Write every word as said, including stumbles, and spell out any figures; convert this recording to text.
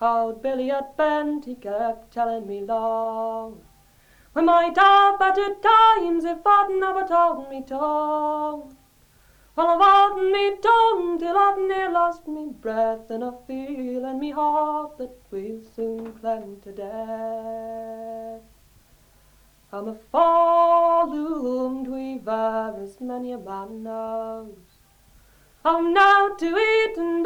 Old Billy at Bent, he kept telling me long, we might have better times if I'd never told me tongue. Well, I've held me tongue till I've near lost me breath, and I feel in me heart that we'll soon climb to death. I'm a fall-doomed weaver, as many a man knows. I'm now to eat and